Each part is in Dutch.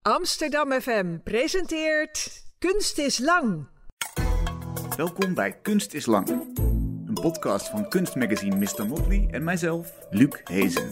Amsterdam FM presenteert Kunst is Lang. Welkom bij Kunst is Lang, een podcast van kunstmagazine Mr. Motley en mijzelf, Luc Hezen.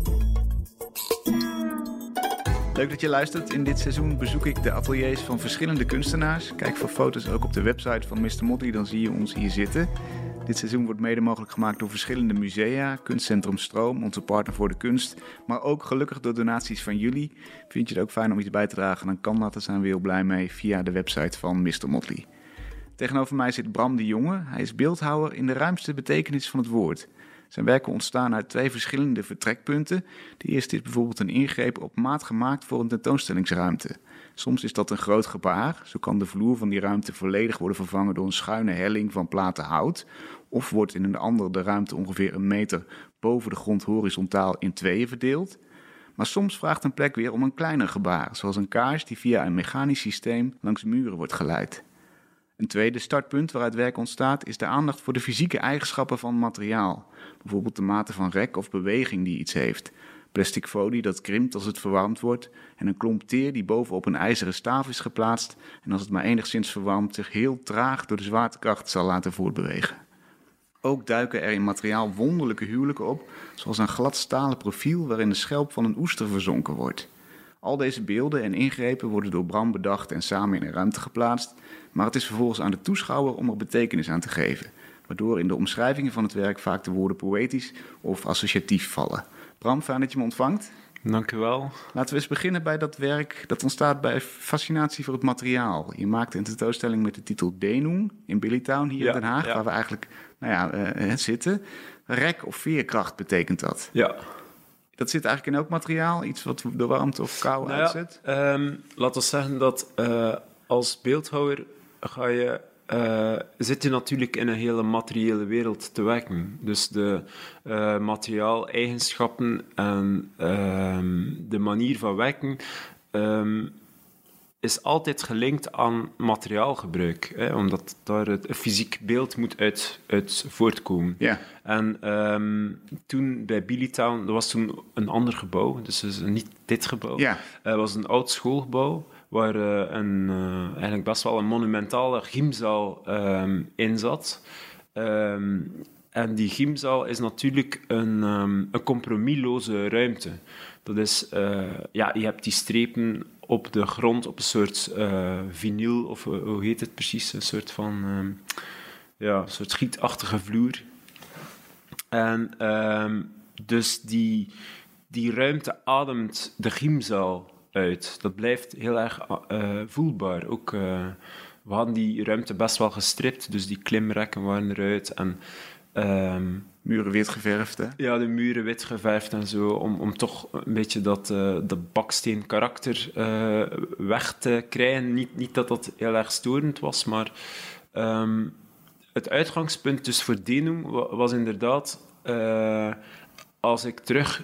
Leuk dat je luistert. In dit seizoen bezoek ik de ateliers van verschillende kunstenaars. Kijk voor foto's ook op de website van Mr. Motley, dan zie je ons hier zitten. Dit seizoen wordt mede mogelijk gemaakt door verschillende musea, Kunstcentrum Stroom, onze partner voor de kunst, maar ook gelukkig door donaties van jullie. Vind je het ook fijn om iets bij te dragen, dan kan dat, daar zijn we heel blij mee, via de website van Mr. Motley. Tegenover mij zit Bram de Jonge. Hij is beeldhouwer in de ruimste betekenis van het woord. Zijn werken ontstaan uit twee verschillende vertrekpunten. De eerste is bijvoorbeeld een ingreep op maat gemaakt voor een tentoonstellingsruimte. Soms is dat een groot gebaar. Zo kan de vloer van die ruimte volledig worden vervangen door een schuine helling van platen hout. Of wordt in een ander de ruimte ongeveer een meter boven de grond horizontaal in tweeën verdeeld. Maar soms vraagt een plek weer om een kleiner gebaar, zoals een kaars die via een mechanisch systeem langs muren wordt geleid. Een tweede startpunt waaruit werk ontstaat is de aandacht voor de fysieke eigenschappen van materiaal. Bijvoorbeeld de mate van rek of beweging die iets heeft. Plastic folie dat krimpt als het verwarmd wordt en een klomp teer die bovenop een ijzeren staaf is geplaatst en als het maar enigszins verwarmt zich heel traag door de zwaartekracht zal laten voortbewegen. Ook duiken er in materiaal wonderlijke huwelijken op, zoals een glad stalen profiel waarin de schelp van een oester verzonken wordt. Al deze beelden en ingrepen worden door Bram bedacht en samen in een ruimte geplaatst, maar het is vervolgens aan de toeschouwer om er betekenis aan te geven, waardoor in de omschrijvingen van het werk vaak de woorden poëtisch of associatief vallen. Bram, fijn dat je me ontvangt. Dank u wel. Laten we eens beginnen bij dat werk dat ontstaat bij fascinatie voor het materiaal. Je maakte een tentoonstelling met de titel Denum in Billytown hier in Den Haag, waar we eigenlijk zitten. Rek of veerkracht betekent dat. Ja. Dat zit eigenlijk in elk materiaal, iets wat de warmte of kou uitzet? Laten we zeggen dat als beeldhouwer zit je natuurlijk in een hele materiële wereld te werken. Dus de materiaaleigenschappen en de manier van werken is altijd gelinkt aan materiaalgebruik, omdat daar een fysiek beeld moet uit voortkomen. Ja. En toen bij Billytown, dat was toen een ander gebouw, dus niet dit gebouw. Ja. Het was een oud schoolgebouw waar eigenlijk best wel een monumentale gymzaal in zat. En die gymzaal is natuurlijk een compromisloze ruimte. Dat is, je hebt die strepen op de grond, op een soort vinyl, of hoe heet het precies? Een soort van een soort gietachtige vloer. En dus die ruimte ademt de gymzaal uit. Dat blijft heel erg voelbaar. Ook, we hadden die ruimte best wel gestript, dus die klimrekken waren eruit. En muren wit geverfd, hè? Ja, de muren wit geverfd en zo, om toch een beetje dat baksteen karakter weg te krijgen. Niet dat dat heel erg storend was, maar het uitgangspunt dus voor Denum was inderdaad, als ik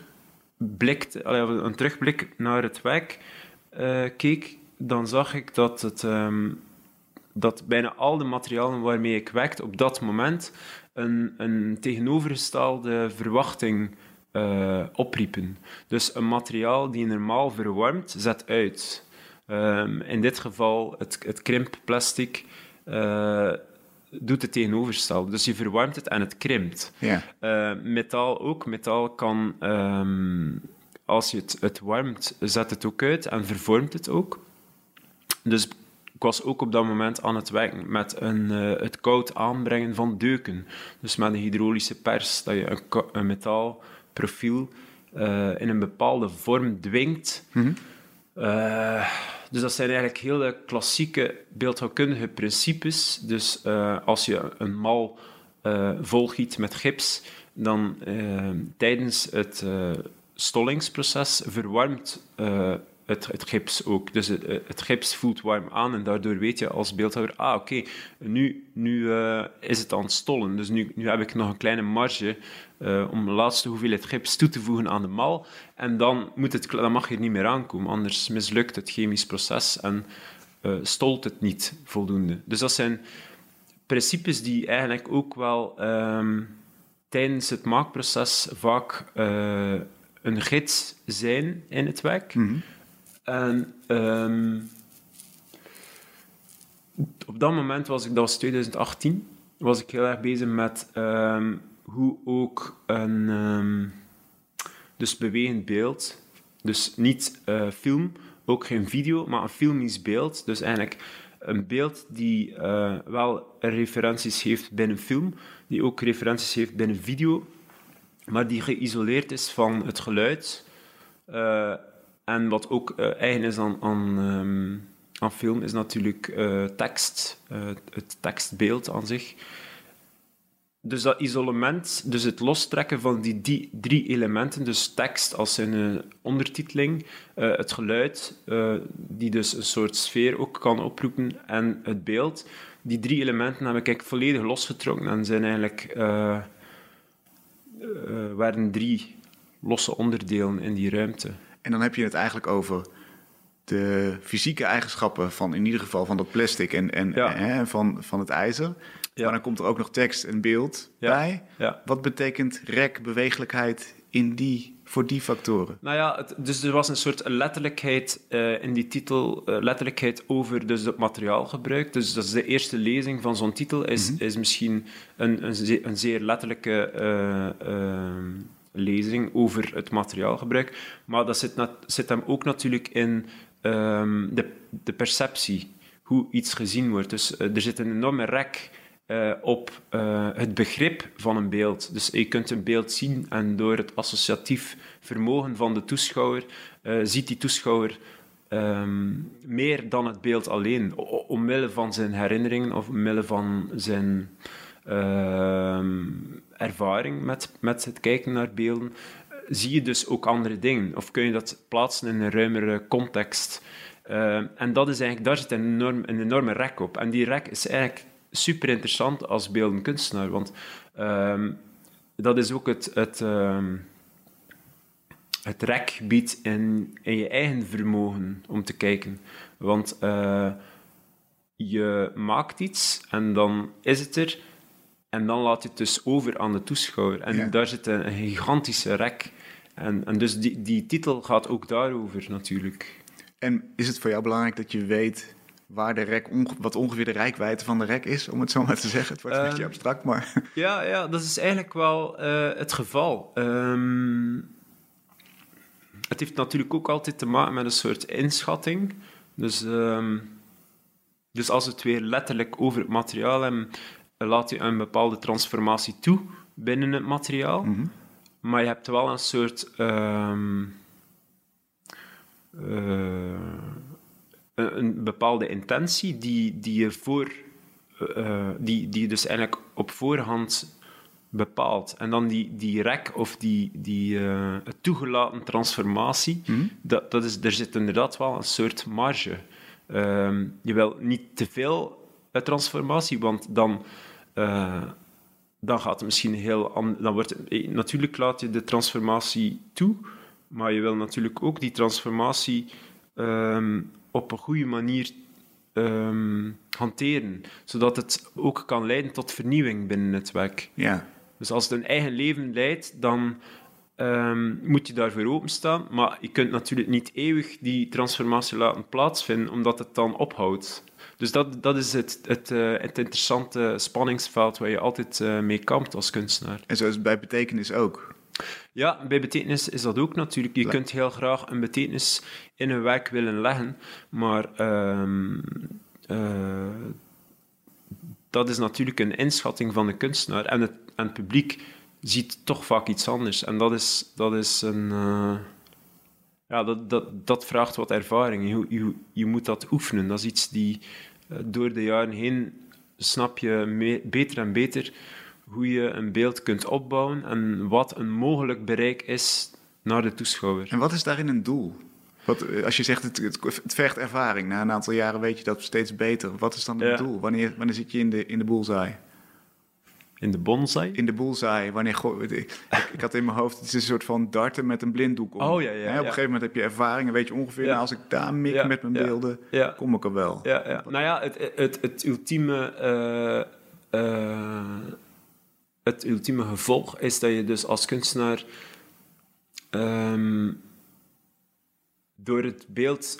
een terugblik naar het werk keek, dan zag ik dat bijna al de materialen waarmee ik werkte op dat moment een tegenovergestelde verwachting opriepen. Dus een materiaal die normaal verwarmt, zet uit. In dit geval het krimpplastic doet het tegenovergestelde. Dus je verwarmt het en het krimpt. Ja. Metaal ook. Metaal kan, als je het warmt, zet het ook uit en vervormt het ook. Dus ik was ook op dat moment aan het werken met het koud aanbrengen van deuken. Dus met een hydraulische pers, dat je een metaalprofiel in een bepaalde vorm dwingt. Mm-hmm. Dus dat zijn eigenlijk hele klassieke beeldhouwkundige principes. Dus als je een mal volgiet met gips, dan tijdens het stollingsproces verwarmt het gips ook. Dus het gips voelt warm aan en daardoor weet je als beeldhouwer, oké, nu is het aan het stollen. Dus nu heb ik nog een kleine marge om de laatste hoeveelheid gips toe te voegen aan de mal. En dan mag je er niet meer aankomen, anders mislukt het chemisch proces en stolt het niet voldoende. Dus dat zijn principes die eigenlijk ook wel tijdens het maakproces vaak een gids zijn in het werk. Mm-hmm. En op dat moment dat was 2018, was ik heel erg bezig met hoe ook een dus bewegend beeld, dus niet film, ook geen video, maar een filmisch beeld. Dus eigenlijk een beeld die wel referenties heeft binnen film, die ook referenties heeft binnen video, maar die geïsoleerd is van het geluid. En wat ook eigen is aan film, is natuurlijk tekst, het tekstbeeld aan zich. Dus dat isolement, dus het lostrekken van die 3 elementen, dus tekst als een ondertiteling, het geluid, die dus een soort sfeer ook kan oproepen, en het beeld. Die 3 elementen heb ik volledig losgetrokken en zijn eigenlijk waren 3 losse onderdelen in die ruimte. En dan heb je het eigenlijk over de fysieke eigenschappen van in ieder geval van dat plastic en van het ijzer. Ja. Maar dan komt er ook nog tekst en beeld bij. Ja. Wat betekent rek, beweeglijkheid voor die factoren? Nou ja, dus er was een soort letterlijkheid in die titel, letterlijkheid over dus het materiaalgebruik. Dus dat is de eerste lezing van zo'n titel, is misschien een zeer letterlijke lezing over het materiaalgebruik. Maar dat zit hem ook natuurlijk in de perceptie, hoe iets gezien wordt. Dus er zit een enorme rek op het begrip van een beeld. Dus je kunt een beeld zien en door het associatief vermogen van de toeschouwer ziet die toeschouwer meer dan het beeld alleen. Omwille van zijn herinneringen of omwille van zijn ervaring met het kijken naar beelden, zie je dus ook andere dingen. Of kun je dat plaatsen in een ruimere context. En dat is eigenlijk, daar zit een enorme rek op. En die rek is eigenlijk super interessant als beeldend kunstenaar, want dat is ook het rekgebied in je eigen vermogen om te kijken. Want je maakt iets en dan is het er en dan laat je het dus over aan de toeschouwer. En daar zit een gigantische rek. En dus die titel gaat ook daarover natuurlijk. En is het voor jou belangrijk dat je weet waar de rek wat ongeveer de reikwijdte van de rek is, om het zo maar te zeggen? Het wordt een beetje abstract, maar... Ja, dat is eigenlijk wel het geval. Het heeft natuurlijk ook altijd te maken met een soort inschatting. Dus als we het weer letterlijk over het materiaal hebben, laat je een bepaalde transformatie toe binnen het materiaal. Mm-hmm. Maar je hebt wel een soort... een bepaalde intentie die je dus eigenlijk op voorhand bepaalt. En dan die rek of die toegelaten transformatie, er zit inderdaad wel een soort marge. Je wil niet te veel transformatie, want dan gaat het misschien natuurlijk laat je de transformatie toe, maar je wil natuurlijk ook die transformatie op een goede manier hanteren, zodat het ook kan leiden tot vernieuwing binnen het werk. Ja. Dus als het een eigen leven leidt, dan moet je daarvoor openstaan, maar je kunt natuurlijk niet eeuwig die transformatie laten plaatsvinden, omdat het dan ophoudt. Dus dat is het interessante spanningsveld waar je altijd mee kampt als kunstenaar. En zo is het bij betekenis ook. Ja, bij betekenis is dat ook natuurlijk. Je kunt heel graag een betekenis in een werk willen leggen, maar dat is natuurlijk een inschatting van de kunstenaar. En het publiek ziet toch vaak iets anders. En dat is een... dat vraagt wat ervaring. Je moet dat oefenen. Dat is iets die door de jaren heen snap je beter en beter hoe je een beeld kunt opbouwen en wat een mogelijk bereik is naar de toeschouwer. En wat is daarin een doel? Als je zegt het vergt ervaring, na een aantal jaren weet je dat steeds beter. Wat is dan het doel? Wanneer zit je in de bullseye? In de bonsai? In de bullseye. Ik had in mijn hoofd, het is een soort van darten met een blinddoek om. Oh ja. Op een gegeven moment heb je ervaring en weet je ongeveer, als ik daar mik met mijn beelden, kom ik er wel. Ja. Nou ja, het ultieme gevolg is dat je dus als kunstenaar door het beeld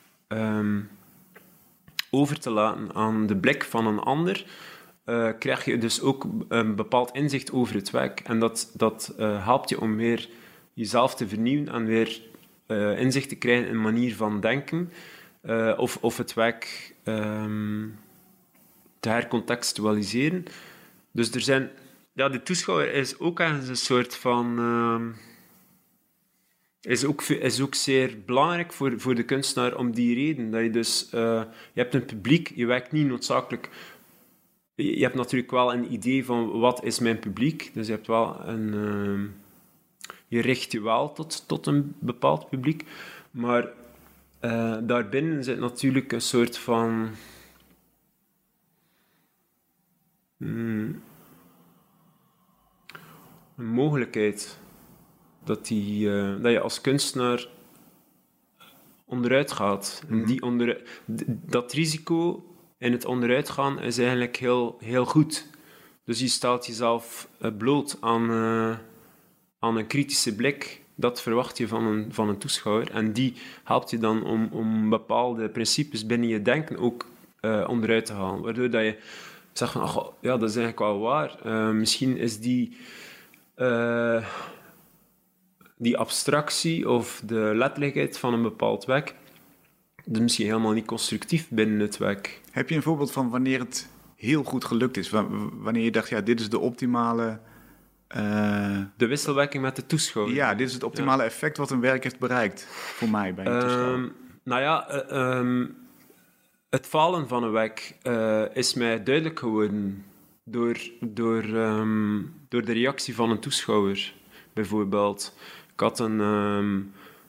over te laten aan de blik van een ander, krijg je dus ook een bepaald inzicht over het werk. En dat helpt je om weer jezelf te vernieuwen en weer inzicht te krijgen in een manier van denken, of het werk te hercontextualiseren. Dus er zijn... Ja, de toeschouwer is ook ergens een soort van... is ook zeer belangrijk voor de kunstenaar om die reden. Dat je dus... je hebt een publiek, je werkt niet noodzakelijk... Je hebt natuurlijk wel een idee van wat is mijn publiek. Dus je hebt wel een... je richt je wel tot een bepaald publiek. Maar daarbinnen zit natuurlijk een soort van... een mogelijkheid dat je als kunstenaar onderuit gaat. En dat risico in het onderuitgaan is eigenlijk heel, heel goed. Dus je stelt jezelf bloot aan een kritische blik. Dat verwacht je van een toeschouwer. En die helpt je dan om bepaalde principes binnen je denken ook onderuit te halen. Waardoor dat je zegt van, ach, ja, dat is eigenlijk wel waar. Misschien is die abstractie of de letterlijkheid van een bepaald werk dus misschien helemaal niet constructief binnen het werk. Heb je een voorbeeld van wanneer het heel goed gelukt is? Wanneer je dacht, ja, dit is de optimale... De wisselwerking met de toeschouwer. Ja, dit is het optimale effect wat een werk heeft bereikt voor mij bij een toeschouwer. Nou ja, het falen van een werk is mij duidelijk geworden door de reactie van een toeschouwer, bijvoorbeeld. Ik had een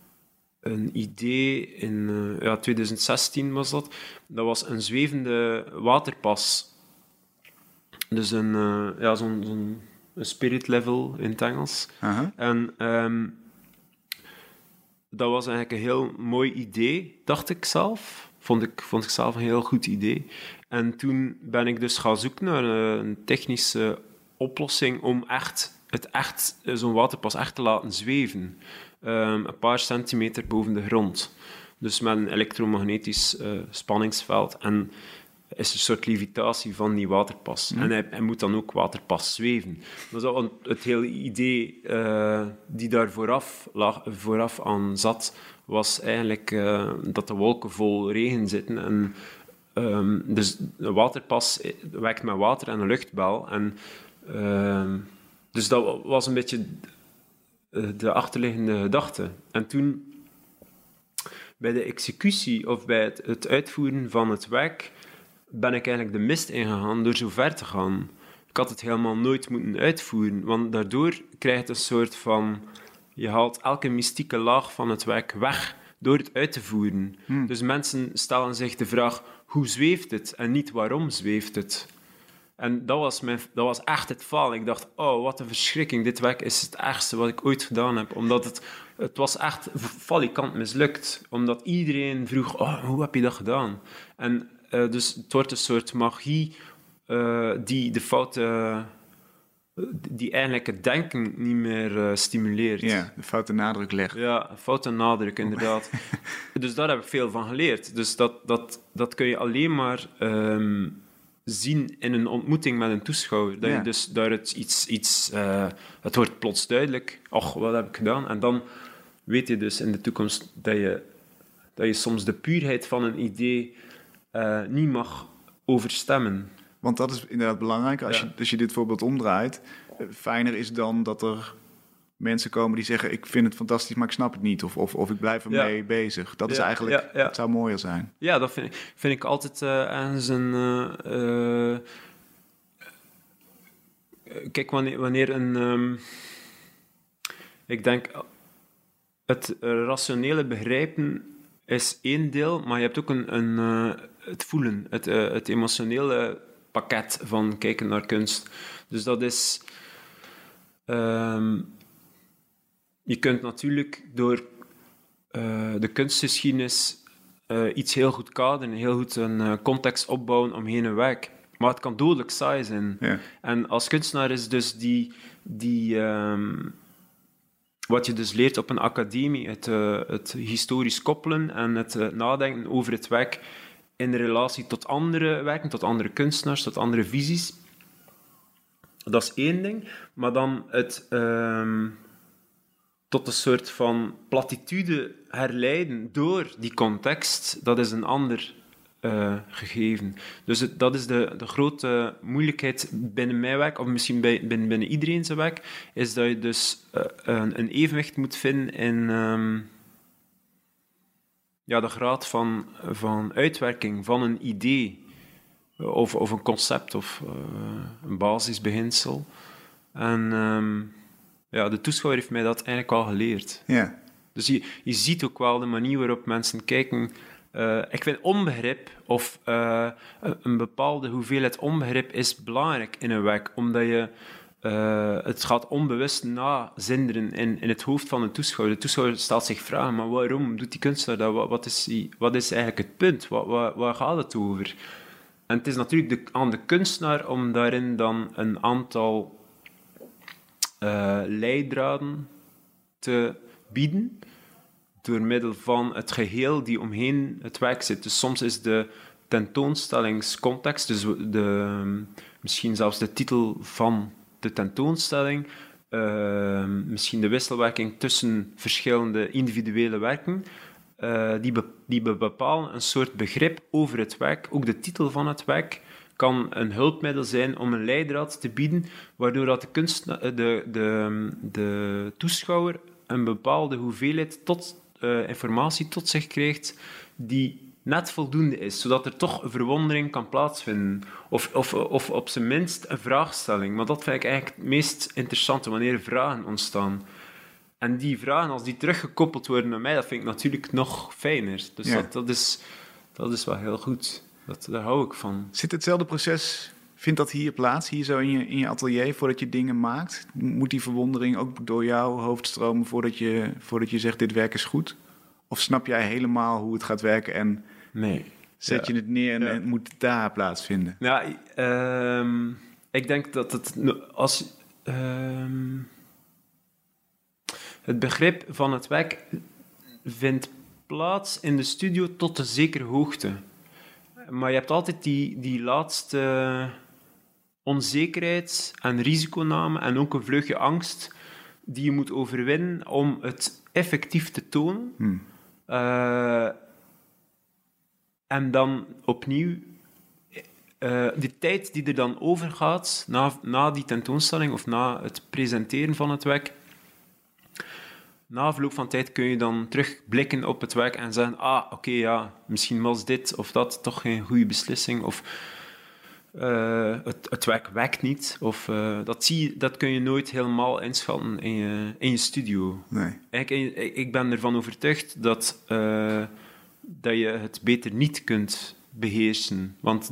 idee in 2016 was dat. Dat was een zwevende waterpas. Dus zo'n spirit level in het Engels. Uh-huh. En dat was eigenlijk een heel mooi idee, dacht ik zelf. Vond ik zelf een heel goed idee. En toen ben ik dus gaan zoeken naar een technische oplossing om zo'n waterpas echt te laten zweven. Een paar centimeter boven de grond. Dus met een elektromagnetisch spanningsveld. En is een soort levitatie van die waterpas. En hij moet dan ook waterpas zweven. Dat is al het hele idee die daar vooraf aan zat, was eigenlijk dat de wolken vol regen zitten. En, dus de waterpas werkt met water en een luchtbel. En, dus dat was een beetje de achterliggende gedachte. En toen, bij de executie of bij het uitvoeren van het werk, ben ik eigenlijk de mist ingegaan door zo ver te gaan. Ik had het helemaal nooit moeten uitvoeren, want daardoor krijg je een soort van... Je haalt elke mystieke laag van het werk weg door het uit te voeren. Dus mensen stellen zich de vraag, hoe zweeft het? En niet waarom zweeft het? En dat was echt het falen. Ik dacht, oh, wat een verschrikking. Dit werk is het ergste wat ik ooit gedaan heb. Omdat het was echt valikant mislukt. Omdat iedereen vroeg, oh, hoe heb je dat gedaan? En dus het wordt een soort magie die de foute... die eigenlijk het denken niet meer stimuleert. Ja, de foute nadruk legt. Ja, foute nadruk, inderdaad. Dus daar heb ik veel van geleerd. Dus dat kun je alleen maar zien in een ontmoeting met een toeschouwer. Dat je dus daar het wordt plots duidelijk. Och, wat heb ik gedaan? En dan weet je dus in de toekomst dat je soms de puurheid van een idee niet mag overstemmen. Want dat is inderdaad belangrijk. Als je dit voorbeeld omdraait, fijner is dan dat er mensen komen die zeggen, ik vind het fantastisch, maar ik snap het niet. Of ik blijf ermee bezig. Dat is eigenlijk, dat zou mooier zijn. Ja, dat vind ik altijd ergens een... kijk, wanneer een... ik denk, het rationele begrijpen is één deel, maar je hebt ook het voelen, het emotionele pakket van kijken naar kunst. Dus dat is... je kunt natuurlijk door de kunstgeschiedenis iets heel goed kaderen, heel goed een context opbouwen omheen een werk. Maar het kan dodelijk saai zijn. Ja. En als kunstenaar is dus wat je dus leert op een academie, het historisch koppelen en het nadenken over het werk in relatie tot andere werken, tot andere kunstenaars, tot andere visies. Dat is één ding. Maar dan het tot een soort van platitude herleiden door die context, dat is een ander gegeven. Dus dat is de grote moeilijkheid binnen mijn werk, of misschien binnen iedereen zijn werk, is dat je dus een evenwicht moet vinden in de graad van uitwerking van een idee, of een concept, of een basisbeginsel. En de toeschouwer heeft mij dat eigenlijk al geleerd. Ja. Dus je ziet ook wel de manier waarop mensen kijken. Ik vind onbegrip of een bepaalde hoeveelheid onbegrip is belangrijk in een werk, omdat je het gaat onbewust nazinderen in het hoofd van een toeschouwer. De toeschouwer stelt zich vragen, maar waarom doet die kunstenaar dat? Wat is eigenlijk het punt? Waar gaat het over? En het is natuurlijk aan de kunstenaar om daarin dan een aantal leidraden te bieden, door middel van het geheel die omheen het werk zit. Dus soms is de tentoonstellingscontext, dus misschien zelfs de titel van de tentoonstelling, misschien de wisselwerking tussen verschillende individuele werken, die bepalen een soort begrip over het werk. Ook de titel van het werk kan een hulpmiddel zijn om een leidraad te bieden, waardoor dat de toeschouwer een bepaalde hoeveelheid informatie tot zich krijgt die net voldoende is, zodat er toch een verwondering kan plaatsvinden. Of op zijn minst een vraagstelling. Maar dat vind ik eigenlijk het meest interessante, wanneer er vragen ontstaan. En die vragen, als die teruggekoppeld worden naar mij, dat vind ik natuurlijk nog fijner. Dus ja. dat is wel heel goed. Daar hou ik van. Zit hetzelfde proces, vindt dat hier plaats, hier zo in je atelier, voordat je dingen maakt? Moet die verwondering ook door jouw hoofd stromen voordat je zegt, dit werk is goed? Of snap jij helemaal hoe het gaat werken en zet je het neer en moet het daar plaatsvinden? Ja, ik denk dat het begrip van het werk vindt plaats in de studio tot een zekere hoogte. Maar je hebt altijd die laatste onzekerheid en risiconame en ook een vleugje angst die je moet overwinnen om het effectief te tonen. En dan opnieuw die tijd die er dan overgaat na die tentoonstelling of na het presenteren van het werk. Na verloop van tijd kun je dan terugblikken op het werk en zeggen, misschien was dit of dat toch geen goede beslissing, of het werk werkt niet, of dat kun je nooit helemaal inschatten in je studio. Nee. Ik ben ervan overtuigd dat je het beter niet kunt beheersen, want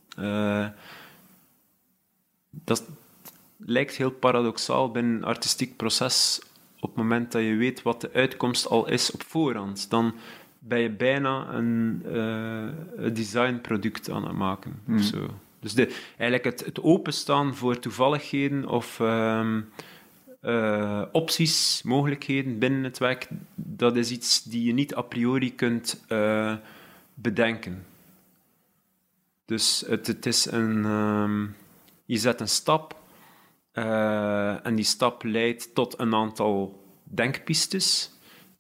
dat lijkt heel paradoxaal binnen een artistiek proces. Op het moment dat je weet wat de uitkomst al is op voorhand, dan ben je bijna een designproduct aan het maken. Of zo. Dus eigenlijk het openstaan voor toevalligheden of opties, mogelijkheden binnen het werk, dat is iets die je niet a priori kunt bedenken. Dus het is je zet een stap. En die stap leidt tot een aantal denkpistes.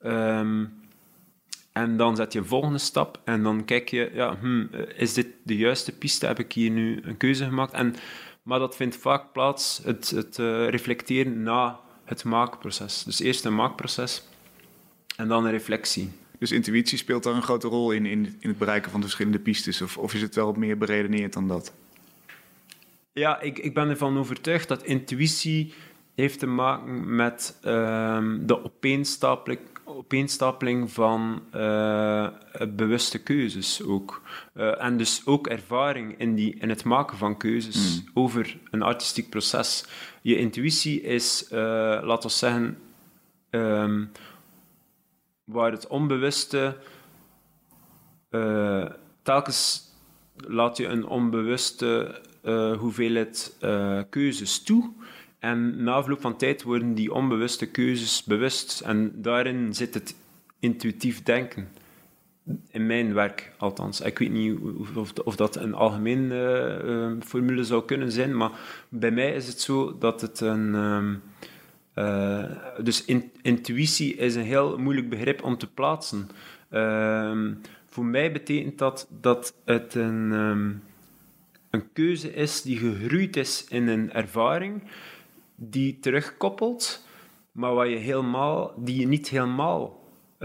En dan zet je een volgende stap en dan kijk je, is dit de juiste piste? Heb ik hier nu een keuze gemaakt? Maar dat vindt vaak plaats, het reflecteren na het maakproces. Dus eerst een maakproces en dan een reflectie. Dus intuïtie speelt daar een grote rol in het bereiken van de verschillende pistes? Of is het wel meer beredeneerd dan dat? Ja, ik ben ervan overtuigd dat intuïtie heeft te maken met de opeenstapeling van bewuste keuzes ook. En dus ook ervaring in het maken van keuzes over een artistiek proces. Je intuïtie is, laten we zeggen, waar het onbewuste telkens laat je een onbewuste hoeveelheid keuzes toe En na afloop van tijd worden die onbewuste keuzes bewust. En daarin zit het intuïtief denken. In mijn werk, althans. Ik weet niet of dat een algemene formule zou kunnen zijn, maar bij mij is het zo dat het een... dus intuïtie is een heel moeilijk begrip om te plaatsen. Voor mij betekent dat het een keuze is die gegroeid is in een ervaring, die terugkoppelt, maar die je niet helemaal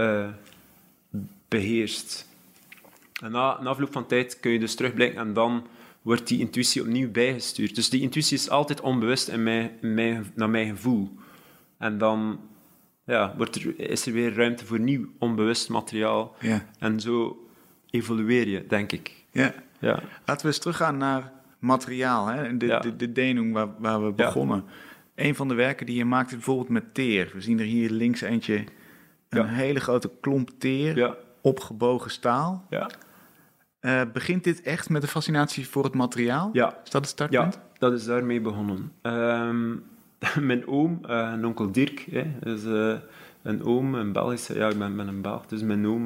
beheerst. En na afloop van tijd kun je dus terugblikken en dan wordt die intuïtie opnieuw bijgestuurd. Dus die intuïtie is altijd onbewust naar mijn gevoel. En dan is er weer ruimte voor nieuw onbewust materiaal. Ja. En zo evolueer je, denk ik. Ja. Ja. Laten we eens teruggaan naar materiaal. Hè? De Denung waar we begonnen. Een van de werken die je maakt is bijvoorbeeld met teer. We zien er hier links eentje, een hele grote klomp teer, opgebogen staal. Ja. Begint dit echt met de fascinatie voor het materiaal? Ja. Is dat het startpunt? Ja, dat is daarmee begonnen. Mijn oom, een onkel Dirk, is een oom, een Belgische... Ja, ik ben een Belg, dus mijn oom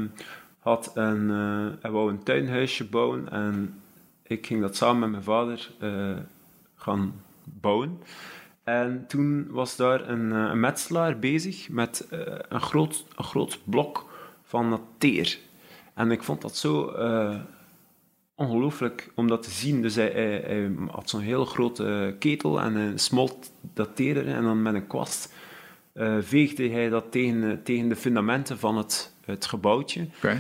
hij wou een tuinhuisje bouwen en ik ging dat samen met mijn vader gaan bouwen. En toen was daar een metselaar bezig met een groot blok van dat teer. En ik vond dat zo ongelooflijk om dat te zien. Dus hij had zo'n heel grote ketel en hij smolt dat teer erin. En dan met een kwast veegde hij dat tegen de fundamenten van het gebouwtje. Okay.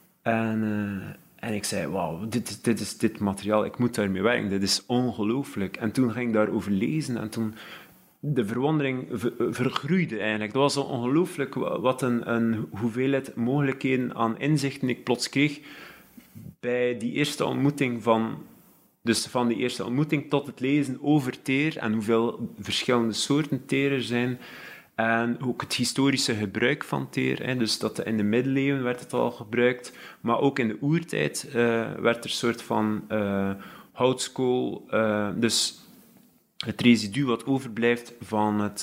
En ik zei, wauw, dit is dit materiaal, ik moet daarmee werken, dit is ongelooflijk. En toen ging ik daarover lezen en toen de verwondering vergroeide eigenlijk. Het was ongelooflijk wat een hoeveelheid mogelijkheden aan inzichten ik plots kreeg bij die eerste ontmoeting dus van die eerste ontmoeting tot het lezen over teer en hoeveel verschillende soorten teer er zijn. En ook het historische gebruik van teer. Dus dat in de middeleeuwen werd het al gebruikt, maar ook in de oertijd werd er een soort van houtskool. Dus het residu wat overblijft van het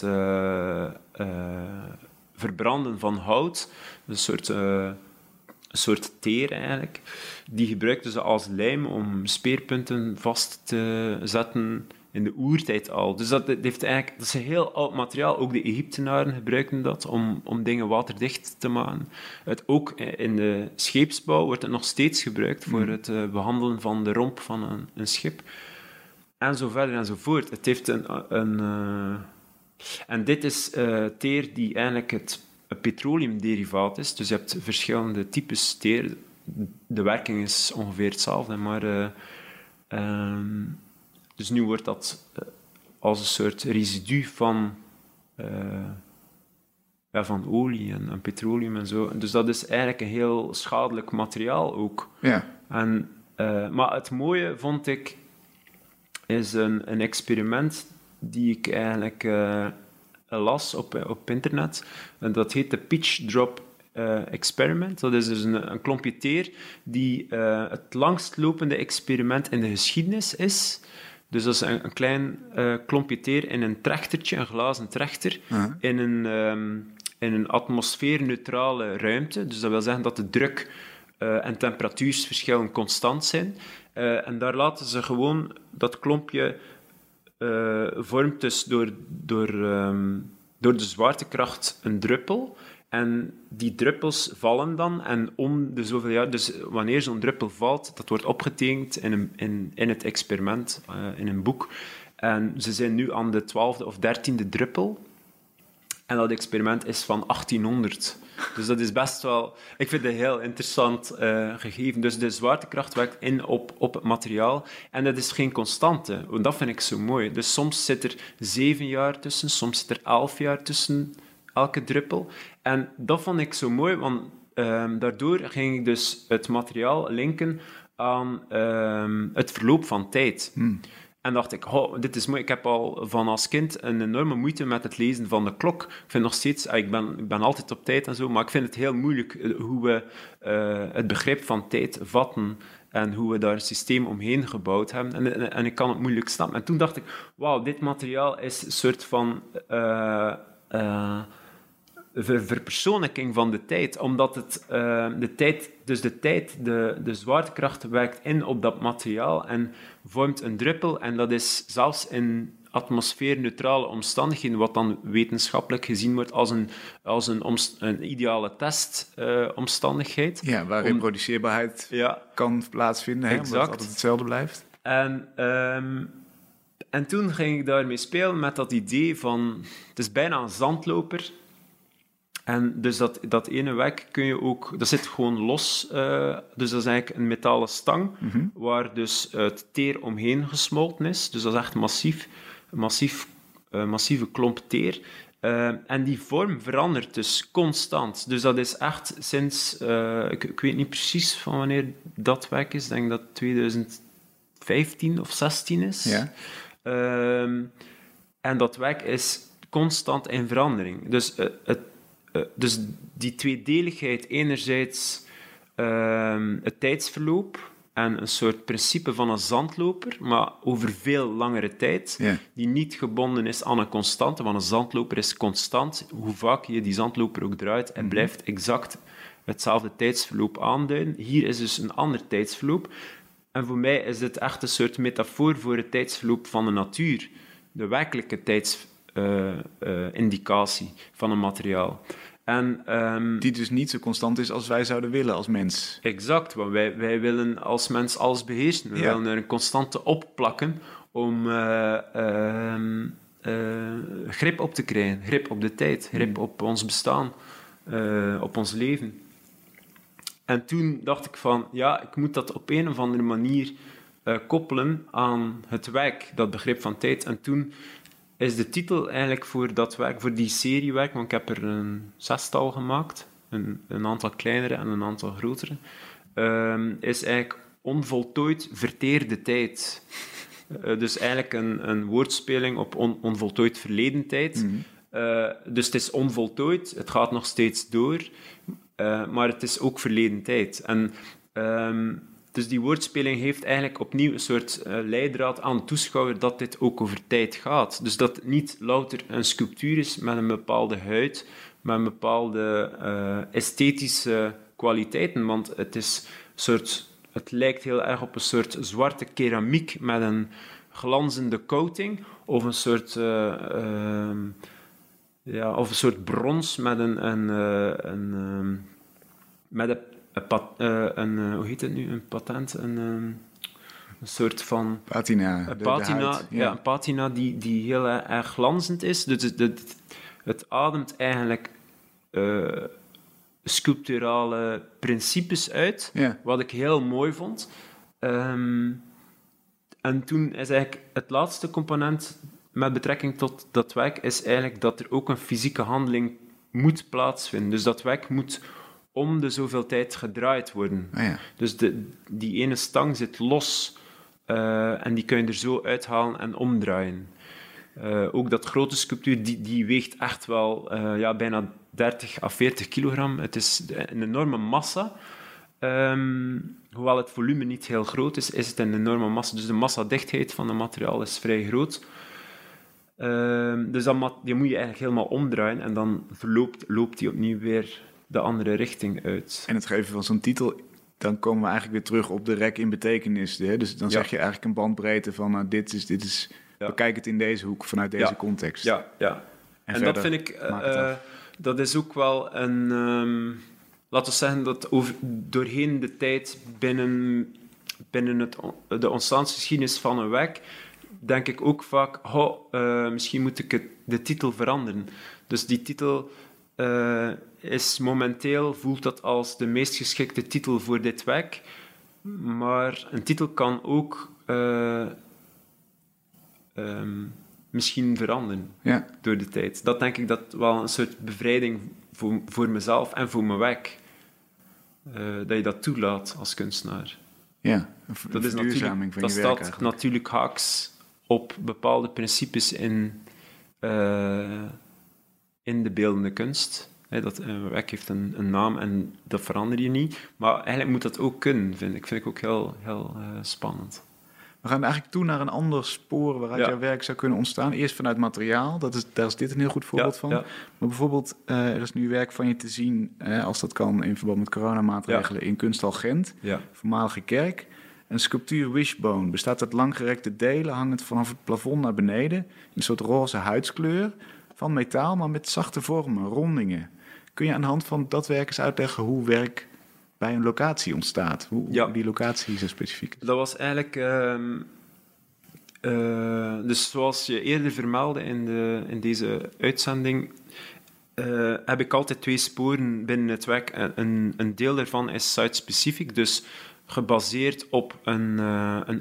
verbranden van hout, een soort teer eigenlijk, die gebruikten ze als lijm om speerpunten vast te zetten in de oertijd al. Dus dat is een heel oud materiaal. Ook de Egyptenaren gebruikten dat om dingen waterdicht te maken. Ook in de scheepsbouw wordt het nog steeds gebruikt voor het behandelen van de romp van een schip. En zo verder en zo voort. Het heeft en dit is teer die eigenlijk het petroleumderivaat is. Dus je hebt verschillende types teer. De werking is ongeveer hetzelfde, maar... Dus nu wordt dat als een soort residu van olie en petroleum en zo. Dus dat is eigenlijk een heel schadelijk materiaal ook. Ja. Maar het mooie, vond ik, is een experiment die ik eigenlijk las op internet. En dat heet de Pitch Drop experiment. Dat is dus een klompje teer die het langstlopende experiment in de geschiedenis is. Dus dat is een klein klompje teer in een trechtertje, een glazen trechter, in een atmosfeerneutrale ruimte. Dus dat wil zeggen dat de druk en temperatuursverschillen constant zijn. En daar laten ze gewoon dat klompje vormt dus door de zwaartekracht een druppel. En die druppels vallen dan en om de zoveel jaar... Dus wanneer zo'n druppel valt, dat wordt opgetekend in het experiment, in een boek. En ze zijn nu aan de 12e of 13e druppel. En dat experiment is van 1800. Dus dat is best wel... Ik vind het een heel interessant gegeven. Dus de zwaartekracht werkt in op het materiaal. En dat is geen constante. Want dat vind ik zo mooi. Dus soms zit er 7 jaar tussen, soms zit er 11 jaar tussen elke druppel. En dat vond ik zo mooi, want daardoor ging ik dus het materiaal linken aan het verloop van tijd. En dacht ik, dit is mooi. Ik heb al van als kind een enorme moeite met het lezen van de klok. Ik vind nog steeds, ik ben altijd op tijd en zo, maar ik vind het heel moeilijk hoe we het begrip van tijd vatten. en hoe we daar een systeem omheen gebouwd hebben. En ik kan het moeilijk snappen. En toen dacht ik, wauw, dit materiaal is een soort van verpersoonlijking van de tijd. Omdat het, de zwaartekracht werkt in op dat materiaal en vormt een druppel. En dat is zelfs in atmosfeerneutrale omstandigheden, wat dan wetenschappelijk gezien wordt als een ideale testomstandigheid. Ja, waar reproduceerbaarheid kan plaatsvinden, hè, omdat het altijd hetzelfde blijft. En toen ging ik daarmee spelen met dat idee van... Het is bijna een zandloper. En dus dat ene werk kun je ook... Dat zit gewoon los. Dus dat is eigenlijk een metalen stang, waar dus het teer omheen gesmolten is. Dus dat is echt massieve klomp teer. En die vorm verandert dus constant. Dus dat is echt sinds... ik weet niet precies van wanneer dat werk is. Ik denk dat het 2015 of 16 is. Ja. En dat werk is constant in verandering. Dus die tweedeligheid, enerzijds het tijdsverloop en een soort principe van een zandloper, maar over veel langere tijd, die niet gebonden is aan een constante, want een zandloper is constant. Hoe vaak je die zandloper ook draait, en blijft exact hetzelfde tijdsverloop aanduiden. Hier is dus een ander tijdsverloop. En voor mij is dit echt een soort metafoor voor het tijdsverloop van de natuur. De werkelijke tijdsindicatie van een materiaal. En, die dus niet zo constant is als wij zouden willen als mens. Exact, want wij willen als mens alles beheersen. We willen er een constante op plakken om grip op te krijgen. Grip op de tijd, grip op ons bestaan, op ons leven. En toen dacht ik van, ik moet dat op een of andere manier koppelen aan het werk, dat begrip van tijd. En toen is de titel eigenlijk voor dat werk, voor die seriewerk, want ik heb er een 6-tal gemaakt, een aantal kleinere en een aantal grotere, is eigenlijk onvoltooid verteerde tijd. Dus eigenlijk een woordspeling op onvoltooid verleden tijd. Dus het is onvoltooid, het gaat nog steeds door, maar het is ook verleden tijd. En dus die woordspeling heeft eigenlijk opnieuw een soort leidraad aan de toeschouwer dat dit ook over tijd gaat. Dus dat het niet louter een sculptuur is met een bepaalde huid, met een bepaalde esthetische kwaliteiten, want het is het lijkt heel erg op een soort zwarte keramiek met een glanzende coating, of een soort brons met hoe heet het nu? Een patent? Een soort van... Patina. Een patina die heel erg glanzend is. Dus het ademt eigenlijk sculpturale principes uit, wat ik heel mooi vond. En toen is eigenlijk het laatste component met betrekking tot dat werk is eigenlijk dat er ook een fysieke handeling moet plaatsvinden. Dus dat werk moet om de zoveel tijd gedraaid worden. Dus die ene stang zit los en die kun je er zo uithalen en omdraaien. Ook dat grote sculptuur, die weegt echt wel bijna 30 à 40 kilogram. Het is een enorme massa. Hoewel het volume niet heel groot is, is het een enorme massa. Dus de massadichtheid van het materiaal is vrij groot. Dus die moet je eigenlijk helemaal omdraaien en dan loopt die opnieuw weer de andere richting uit. En het geven van zo'n titel, dan komen we eigenlijk weer terug op de rek in betekenis. Hè? Dus dan zeg je eigenlijk een bandbreedte van dit is bekijk het in deze hoek, vanuit deze context. Ja. En dat vind ik, dat is ook wel een... laten we zeggen dat doorheen de tijd binnen de ontstaansgeschiedenis van een werk, denk ik ook vaak, misschien moet ik de titel veranderen. Dus die titel is momenteel, voelt dat als de meest geschikte titel voor dit werk. Maar een titel kan ook misschien veranderen door de tijd. Dat denk ik dat wel een soort bevrijding voor mezelf en voor mijn werk. Dat je dat toelaat als kunstenaar. Ja, dat is verduurzaming van je werk staat eigenlijk. natuurlijk haaks op bepaalde principes in de beeldende kunst. Een werk heeft een naam en dat verander je niet. Maar eigenlijk moet dat ook kunnen, vind ik ook heel, heel spannend. We gaan eigenlijk toe naar een ander spoor waaruit jouw werk zou kunnen ontstaan. Eerst vanuit materiaal, daar is dit een heel goed voorbeeld van. Ja. Maar bijvoorbeeld, er is nu werk van je te zien, als dat kan in verband met coronamaatregelen, in Kunsthal Gent, voormalige kerk. Een sculptuur Wishbone bestaat uit langgerekte delen, hangend vanaf het plafond naar beneden, in een soort roze huidskleur, van metaal, maar met zachte vormen, rondingen. Kun je aan de hand van dat werk eens uitleggen hoe werk bij een locatie ontstaat? Hoe die locatie zo specifiek is? Dat was eigenlijk... dus zoals je eerder vermeldde in deze uitzending, heb ik altijd 2 sporen binnen het werk. Een deel daarvan is site-specifiek, dus gebaseerd op een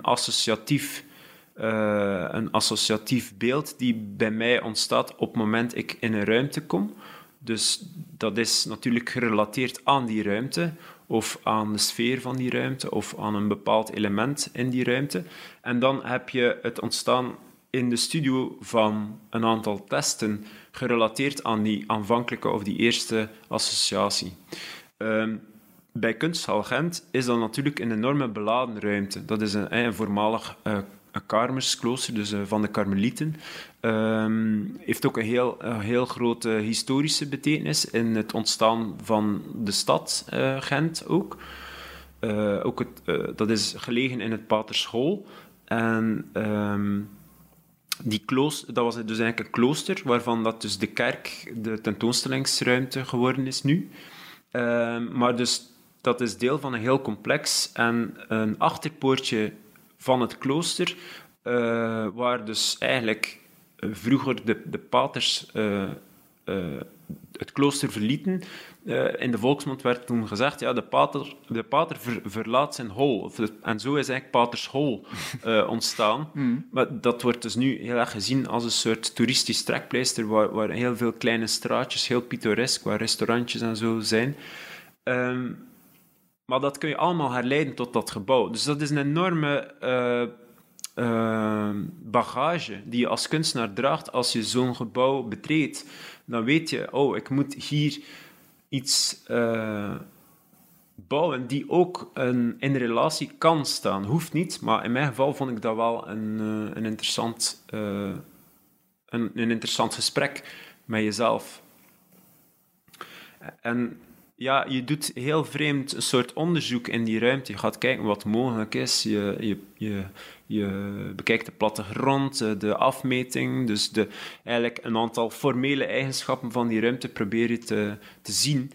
associatief beeld die bij mij ontstaat op het moment ik in een ruimte kom. Dus dat is natuurlijk gerelateerd aan die ruimte, of aan de sfeer van die ruimte, of aan een bepaald element in die ruimte. En dan heb je het ontstaan in de studio van een aantal testen, gerelateerd aan die aanvankelijke of die eerste associatie. Bij Kunsthal Gent is dat natuurlijk een enorme beladen ruimte. Dat is een voormalig Karmersklooster, dus van de Karmelieten. Heeft ook een heel grote historische betekenis in het ontstaan van de stad Gent ook. Dat is gelegen in het Patershol. En die klooster, dat was dus eigenlijk een klooster, waarvan dat dus de kerk de tentoonstellingsruimte geworden is nu. Maar dus dat is deel van een heel complex en een achterpoortje van het klooster, waar dus eigenlijk vroeger de paters het klooster verlieten. In de volksmond werd toen gezegd, de pater verlaat zijn hol. En zo is eigenlijk Patershol ontstaan. Maar dat wordt dus nu heel erg gezien als een soort toeristisch trekpleister, waar heel veel kleine straatjes, heel pittoresk, waar restaurantjes en zo zijn. Maar dat kun je allemaal herleiden tot dat gebouw. Dus dat is een enorme bagage die je als kunstenaar draagt. Als je zo'n gebouw betreedt, dan weet je, ik moet hier iets bouwen die ook in relatie kan staan. Hoeft niet, maar in mijn geval vond ik dat wel een interessant gesprek met jezelf. En ja, je doet heel vreemd een soort onderzoek in die ruimte. Je gaat kijken wat mogelijk is. Je bekijkt de plattegrond, de afmeting. Dus eigenlijk een aantal formele eigenschappen van die ruimte probeer je te zien.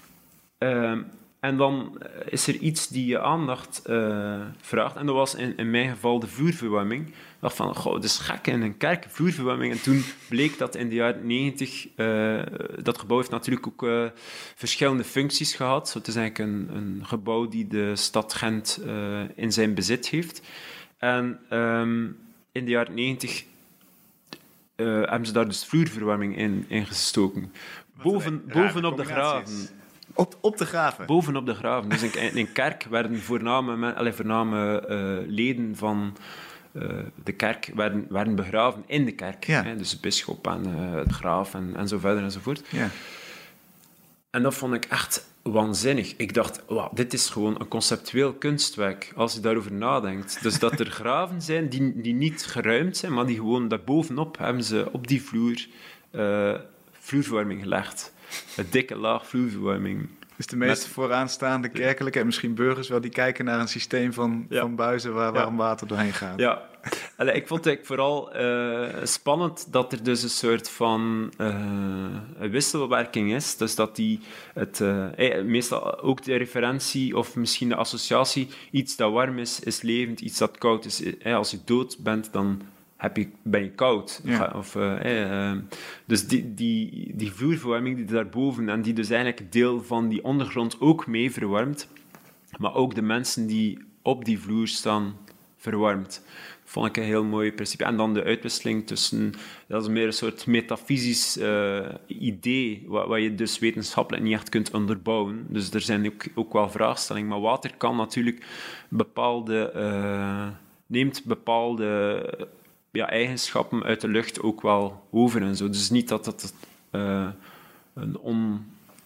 En dan is er iets die je aandacht vraagt. En dat was in mijn geval de vloerverwarming. Ik dacht van, het is gek in een kerk, vloerverwarming. En toen bleek dat in de jaren 90... dat gebouw heeft natuurlijk ook verschillende functies gehad. Het is eigenlijk een gebouw die de stad Gent in zijn bezit heeft. En in de jaren 90 hebben ze daar dus vloerverwarming in gestoken. Bovenop de graven. Op de graven? Bovenop de graven. Dus in een kerk werden voorname leden van de kerk werden begraven in de kerk. Ja. Hè? Dus de bisschop en het graaf en zo verder enzovoort. Ja. En dat vond ik echt waanzinnig. Ik dacht, dit is gewoon een conceptueel kunstwerk, als je daarover nadenkt. Dus dat er graven zijn die niet geruimd zijn, maar die gewoon daarbovenop hebben ze op die vloer vloerverwarming gelegd. Een dikke laag vloerverwarming. Dus de meest vooraanstaande kerkelijke en misschien burgers wel, die kijken naar een systeem van buizen waar warm water doorheen gaat. Ja, ik vond het vooral spannend dat er dus een soort van wisselwerking is. Dus dat meestal ook de referentie of misschien de associatie, iets dat warm is levend, iets dat koud is. Als je dood bent, dan ben je koud. Ja. Dus die vloerverwarming die daarboven, en die dus eigenlijk deel van die ondergrond ook mee verwarmt, maar ook de mensen die op die vloer staan verwarmt. Vond ik een heel mooi principe. En dan de uitwisseling tussen... Dat is meer een soort metafysisch idee, wat je dus wetenschappelijk niet echt kunt onderbouwen. Dus er zijn ook wel vraagstellingen. Maar water kan natuurlijk neemt bepaalde eigenschappen uit de lucht ook wel over en zo. Dus niet dat het een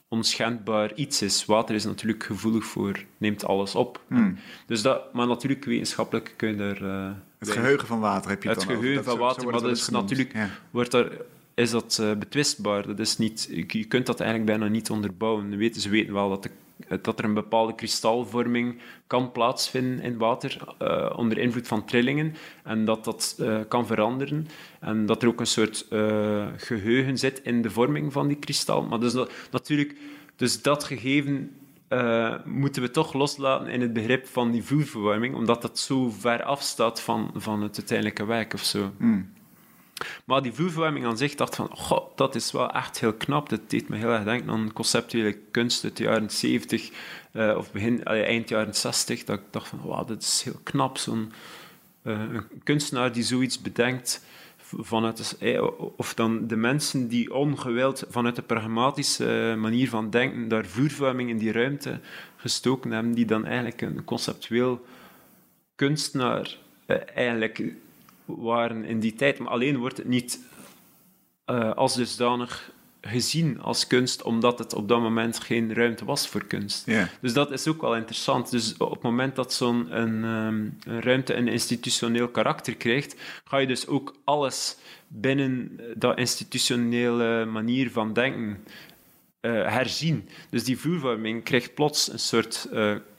onschendbaar iets is. Water is natuurlijk gevoelig voor, neemt alles op. Dus maar natuurlijk wetenschappelijk kun je daar... het geheugen van water heb je het dan over. geheugen van water, maar dat is natuurlijk... Ja. Is dat betwistbaar? Dat is niet, je kunt dat eigenlijk bijna niet onderbouwen. Ze weten wel dat er een bepaalde kristalvorming kan plaatsvinden in water onder invloed van trillingen en dat kan veranderen en dat er ook een soort geheugen zit in de vorming van die kristal. Maar dus dat gegeven moeten we toch loslaten in het begrip van die vloerverwarming, omdat dat zo ver afstaat van het uiteindelijke werk of zo. Maar die vloerverwarming aan zich dacht van, dat is wel echt heel knap. Dat deed me heel erg denken aan conceptuele kunst uit de jaren 70 of eind jaren 60. Dat ik dacht van, wow, dat is heel knap. Zo'n een kunstenaar die zoiets bedenkt of dan de mensen die ongewild vanuit de pragmatische manier van denken daar vloerverwarming in die ruimte gestoken hebben, die dan eigenlijk een conceptueel kunstenaar eigenlijk waren in die tijd, maar alleen wordt het niet als dusdanig gezien als kunst, omdat het op dat moment geen ruimte was voor kunst. Yeah. Dus dat is ook wel interessant. Dus op het moment dat zo'n een ruimte een institutioneel karakter krijgt, ga je dus ook alles binnen dat institutionele manier van denken herzien. Dus die vloervorming krijgt plots een soort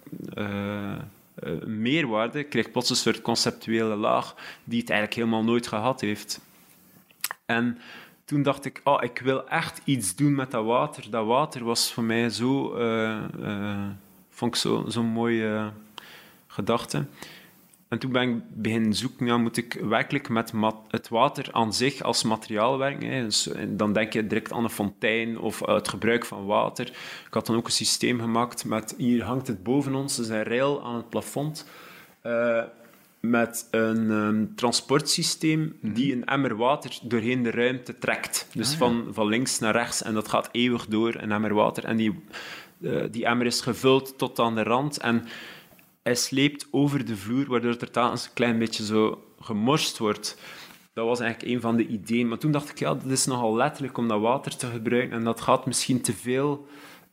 meerwaarde, krijgt plots een soort conceptuele laag die het eigenlijk helemaal nooit gehad heeft. En toen dacht ik, ik wil echt iets doen met dat water. Dat water was voor mij zo... vond ik zo'n mooie gedachte. En toen ben ik beginnen zoeken, moet ik werkelijk met het water aan zich als materiaal werken. Hè. Dus, dan denk je direct aan een fontein of het gebruik van water. Ik had dan ook een systeem gemaakt met... Hier hangt het boven ons, dus een rail aan het plafond. Met een transportsysteem die een emmer water doorheen de ruimte trekt. Dus van links naar rechts. En dat gaat eeuwig door, een emmer water. En die emmer is gevuld tot aan de rand. En hij sleept over de vloer, waardoor het er telkens een klein beetje zo gemorst wordt. Dat was eigenlijk een van de ideeën. Maar toen dacht ik, dat is nogal letterlijk om dat water te gebruiken. En dat gaat misschien te veel...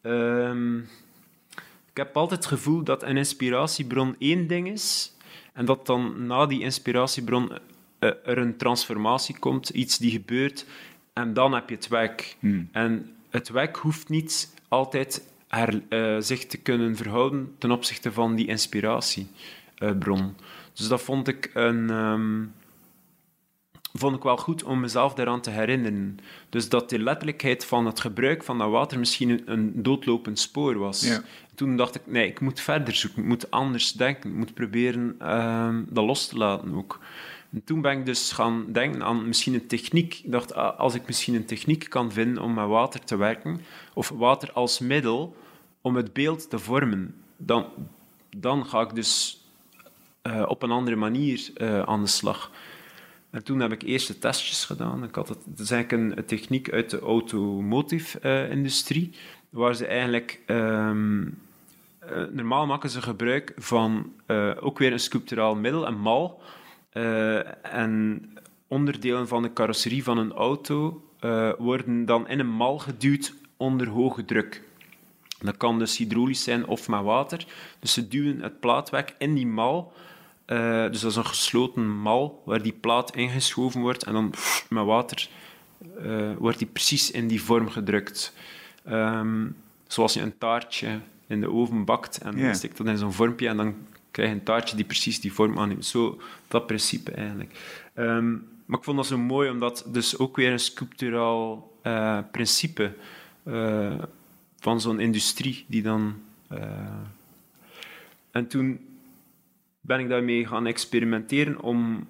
Ik heb altijd het gevoel dat een inspiratiebron één ding is... En dat dan na die inspiratiebron er een transformatie komt, iets die gebeurt, en dan heb je het werk. En het werk hoeft niet altijd zich te kunnen verhouden ten opzichte van die inspiratiebron. Dus dat vond ik wel goed om mezelf daaraan te herinneren. Dus dat de letterlijkheid van het gebruik van dat water misschien een doodlopend spoor was. Ja. Toen dacht ik, nee, ik moet verder zoeken, ik moet anders denken, ik moet proberen dat los te laten ook. En toen ben ik dus gaan denken aan misschien een techniek. Ik dacht, als ik misschien een techniek kan vinden om met water te werken, of water als middel om het beeld te vormen, dan ga ik dus op een andere manier aan de slag. En toen heb ik eerste testjes gedaan. Het is eigenlijk een techniek uit de automotive-industrie, waar ze eigenlijk... normaal maken ze gebruik van ook weer een sculpturaal middel, een mal, en onderdelen van de carrosserie van een auto worden dan in een mal geduwd onder hoge druk. Dat kan dus hydraulisch zijn of met water. Dus ze duwen het plaatwerk in die mal. Dus dat is een gesloten mal waar die plaat ingeschoven wordt en dan met water wordt die precies in die vorm gedrukt. Zoals je een taartje in de oven bakt en dan steekt dat in zo'n vormpje en dan krijg je een taartje die precies die vorm aanneemt. Zo, dat principe eigenlijk. Maar ik vond dat zo mooi, omdat dus ook weer een sculpturaal principe van zo'n industrie die dan... En toen ben ik daarmee gaan experimenteren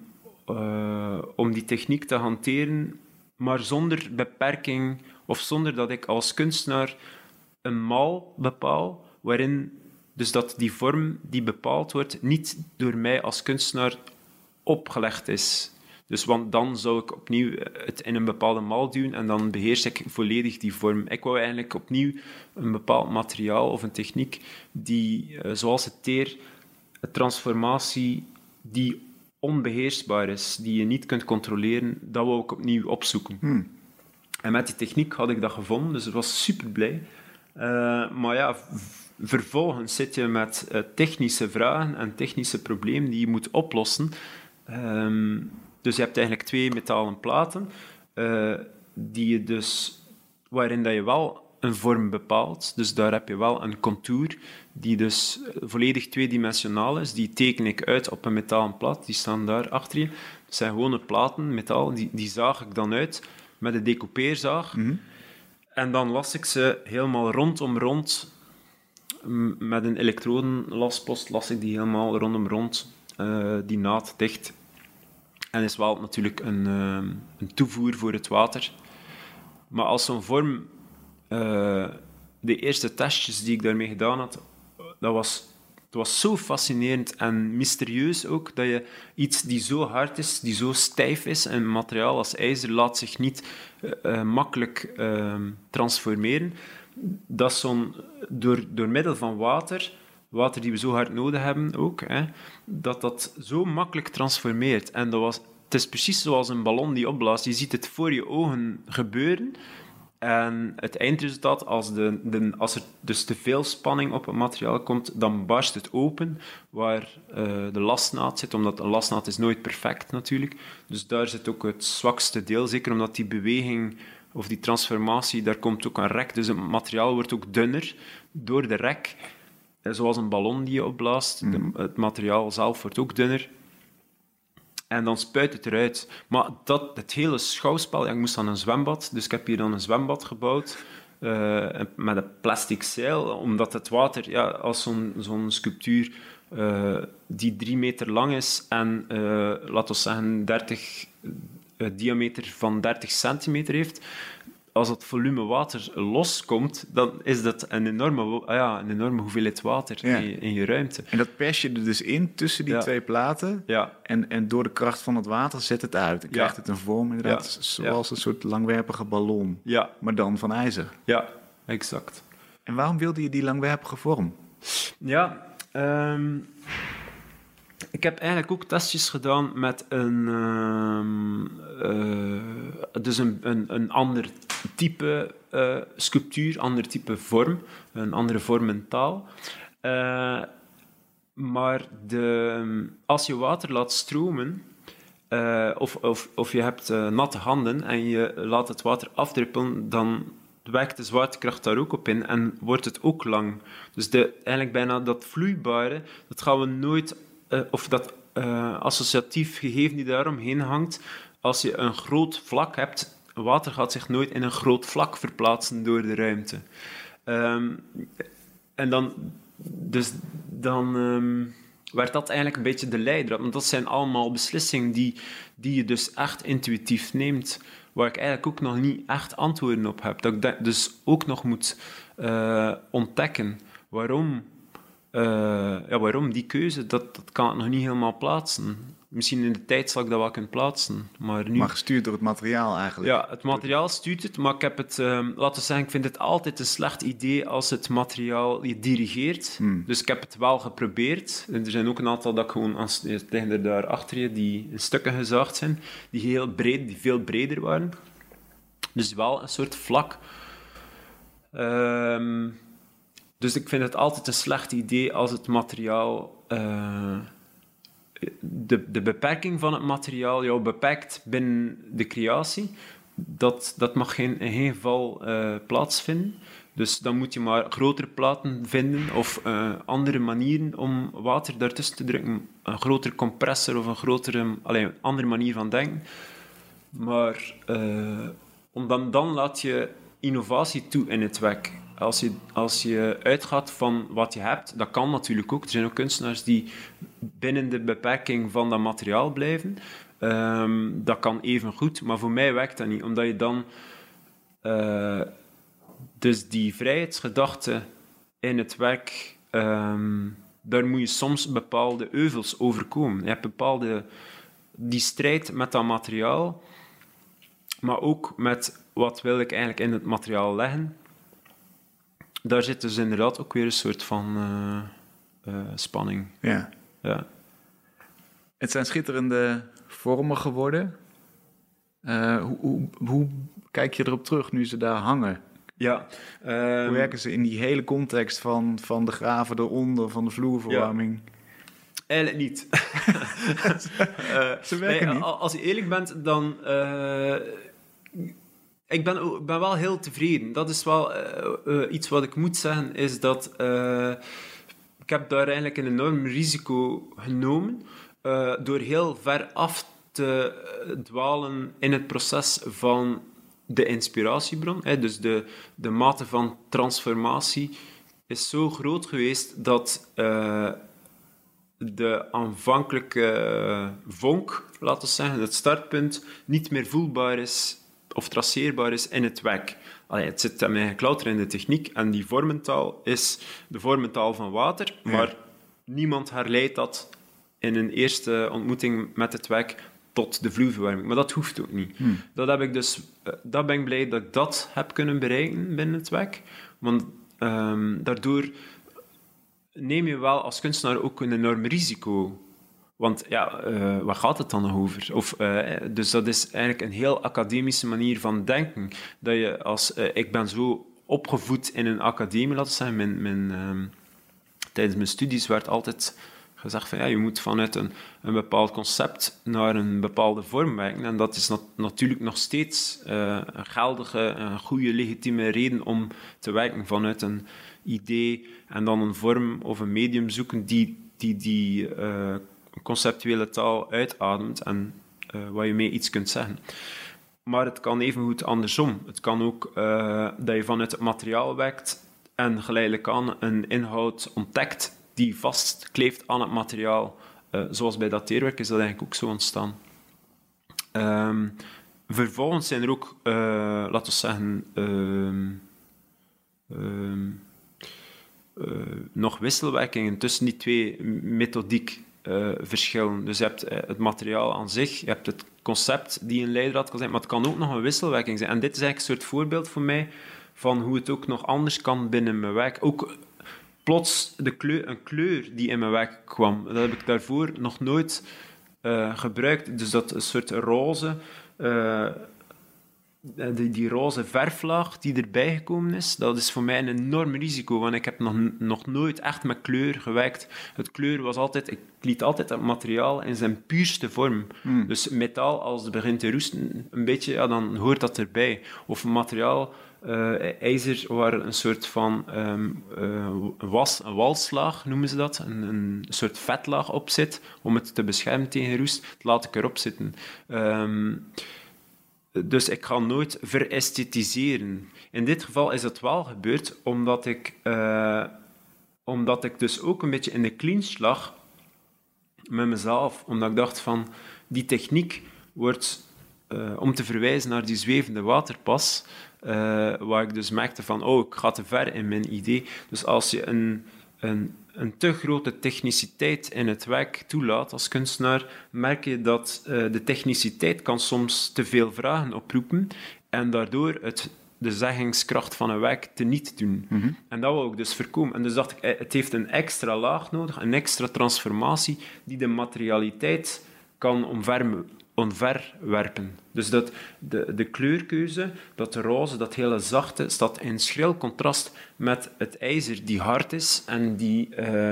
om die techniek te hanteren, maar zonder beperking of zonder dat ik als kunstenaar een mal bepaal, waarin dus dat die vorm die bepaald wordt niet door mij als kunstenaar opgelegd is. Dus want dan zou ik opnieuw het in een bepaalde mal duwen en dan beheers ik volledig die vorm. Ik wou eigenlijk opnieuw een bepaald materiaal of een techniek die, zoals het teer, een transformatie die onbeheersbaar is, die je niet kunt controleren, dat wou ik opnieuw opzoeken. En met die techniek had ik dat gevonden, dus ik was super blij. Maar ja, vervolgens zit je met technische vragen en technische problemen die je moet oplossen. Dus je hebt eigenlijk 2 metalen platen, waarin dat je wel een vorm bepaalt. Dus daar heb je wel een contour die dus volledig tweedimensionaal is. Die teken ik uit op een metalen plaat. Die staan daar achter je. Het zijn gewone platen, metaal. Die zaag ik dan uit met een decoupeerzaag. Mm-hmm. En dan las ik ze helemaal rondom rond. Met een elektrodenlaspost las ik die helemaal rondom rond. Die naad dicht. En is wel natuurlijk een toevoer voor het water. Maar als zo'n vorm... de eerste testjes die ik daarmee gedaan had, het was zo fascinerend en mysterieus ook, dat je iets die zo hard is, die zo stijf is, en materiaal als ijzer laat zich niet makkelijk transformeren, dat door middel van water die we zo hard nodig hebben ook, dat zo makkelijk transformeert. En het is precies zoals een ballon die opblaast. Je ziet het voor je ogen gebeuren. En het eindresultaat, als er dus te veel spanning op het materiaal komt, dan barst het open waar de lasnaad zit, omdat een lasnaad is nooit perfect natuurlijk. Dus daar zit ook het zwakste deel, zeker omdat die beweging of die transformatie, daar komt ook een rek. Dus het materiaal wordt ook dunner door de rek. Zoals een ballon die je opblaast. Het materiaal zelf wordt ook dunner. En dan spuit het eruit. Maar het hele schouwspel... Ja, ik moest aan een zwembad, dus ik heb hier dan een zwembad gebouwd met een plastic zeil, omdat het water, ja, als zo'n sculptuur die 3 meter lang is en, laten we zeggen, diameter van 30 centimeter heeft, als het volume water loskomt, dan is dat een enorme hoeveelheid water in je ruimte. En dat pers je er dus in tussen die 2 platen. Ja. En door de kracht van het water zet het uit. Dan krijgt het een vorm inderdaad, zoals een soort langwerpige ballon. Ja. Maar dan van ijzer. Ja, exact. En waarom wilde je die langwerpige vorm? Ja, ik heb eigenlijk ook testjes gedaan met een ander type sculptuur, ander type vorm, een andere vormentaal. Maar als je water laat stromen, of je hebt natte handen en je laat het water afdruppelen, dan werkt de zwaartekracht daar ook op in en wordt het ook lang. Dus eigenlijk bijna dat vloeibare, dat gaan we nooit... of dat associatief gegeven die daaromheen hangt, als je een groot vlak hebt, water gaat zich nooit in een groot vlak verplaatsen door de ruimte. En dan werd dat eigenlijk een beetje de leidraad. Want dat zijn allemaal beslissingen die je dus echt intuïtief neemt, waar ik eigenlijk ook nog niet echt antwoorden op heb. Dat ik dus ook nog moet ontdekken waarom die keuze, dat kan ik nog niet helemaal plaatsen. Misschien in de tijd zal ik dat wel kunnen plaatsen, maar nu... Maar gestuurd door het materiaal eigenlijk. Ja, het materiaal stuurt het, maar ik heb het... laten we zeggen, ik vind het altijd een slecht idee als het materiaal je dirigeert. Dus ik heb het wel geprobeerd. En er zijn ook een aantal dat ik gewoon... liggen er daar achter je, die in stukken gezaagd zijn, die veel breder waren. Dus wel een soort vlak... Dus ik vind het altijd een slecht idee als het materiaal... De beperking van het materiaal jou beperkt binnen de creatie. Dat mag in geen geval plaatsvinden. Dus dan moet je maar grotere platen vinden of andere manieren om water daartussen te drukken. Een grotere compressor of een andere manier van denken. Maar dan laat je innovatie toe in het werk. Als je uitgaat van wat je hebt, dat kan natuurlijk ook. Er zijn ook kunstenaars die binnen de beperking van dat materiaal blijven. Dat kan even goed, maar voor mij werkt dat niet. Omdat je dan... dus die vrijheidsgedachte in het werk... daar moet je soms bepaalde euvels overkomen. Je hebt die strijd met dat materiaal, maar ook met wat wil ik eigenlijk in het materiaal leggen. Daar zit dus inderdaad ook weer een soort van spanning. Ja. Het zijn schitterende vormen geworden. Hoe kijk je erop terug nu ze daar hangen? Ja. Hoe werken ze in die hele context van de graven eronder, van de vloerverwarming? Ja. Eigenlijk niet. Ze werken niet. Als je eerlijk bent, dan... Ik ben wel heel tevreden. Dat is wel iets wat ik moet zeggen, is dat... ik heb daar eigenlijk een enorm risico genomen door heel ver af te dwalen in het proces van de inspiratiebron. Dus de mate van transformatie is zo groot geweest dat de aanvankelijke vonk, laten we zeggen, het startpunt, niet meer voelbaar is of traceerbaar is in het werk. Het zit hem eigenlijk louter in de techniek en die vormentaal is de vormentaal van water, maar niemand herleidt dat in een eerste ontmoeting met het werk tot de vloerverwarming. Maar dat hoeft ook niet. Dat ben ik blij dat ik dat heb kunnen bereiken binnen het werk, want daardoor neem je wel als kunstenaar ook een enorm risico. Want waar gaat het dan nog over? Dus dat is eigenlijk een heel academische manier van denken. Dat je ik ben zo opgevoed in een academie, laten we zeggen. Tijdens mijn studies werd altijd gezegd van je moet vanuit een bepaald concept naar een bepaalde vorm werken. En dat is natuurlijk nog steeds een geldige, een goede, legitieme reden om te werken vanuit een idee en dan een vorm of een medium zoeken die conceptuele taal uitademt en waar je mee iets kunt zeggen. Maar het kan evengoed andersom. Het kan ook dat je vanuit het materiaal werkt en geleidelijk aan een inhoud ontdekt die vastkleeft aan het materiaal. Zoals bij dateerwerk is dat eigenlijk ook zo ontstaan. Vervolgens zijn er ook, laten we zeggen, nog wisselwerkingen tussen die twee methodiek verschillen. Dus je hebt het materiaal aan zich, je hebt het concept die een leidraad kan zijn, maar het kan ook nog een wisselwerking zijn. En dit is eigenlijk een soort voorbeeld voor mij van hoe het ook nog anders kan binnen mijn werk. Ook plots een kleur die in mijn werk kwam. Dat heb ik daarvoor nog nooit gebruikt. Dus dat een soort roze... Die roze verflaag die erbij gekomen is, dat is voor mij een enorm risico, want ik heb nog nooit echt met kleur gewerkt. Het kleur was altijd... Ik liet altijd het materiaal in zijn puurste vorm. Dus metaal, als het begint te roesten, een beetje, dan hoort dat erbij. Of materiaal, ijzer, waar een soort van een walslaag, noemen ze dat, een soort vetlaag op zit, om het te beschermen tegen roest, dat laat ik erop zitten. Dus ik ga nooit veresthetiseren. In dit geval is het wel gebeurd, omdat ik dus ook een beetje in de clinch lag met mezelf. Omdat ik dacht van, die techniek wordt, om te verwijzen naar die zwevende waterpas, waar ik dus merkte van, ik ga te ver in mijn idee. Dus als je een te grote techniciteit in het werk toelaat als kunstenaar, merk je dat de techniciteit kan soms te veel vragen oproepen en daardoor de zeggingskracht van een werk teniet doen. Mm-hmm. En dat wou ik dus voorkomen. En dus dacht ik, het heeft een extra laag nodig, een extra transformatie die de materialiteit kan omverwerpen. Dus dat de kleurkeuze, dat roze, dat hele zachte, staat in schril contrast met het ijzer die hard is en die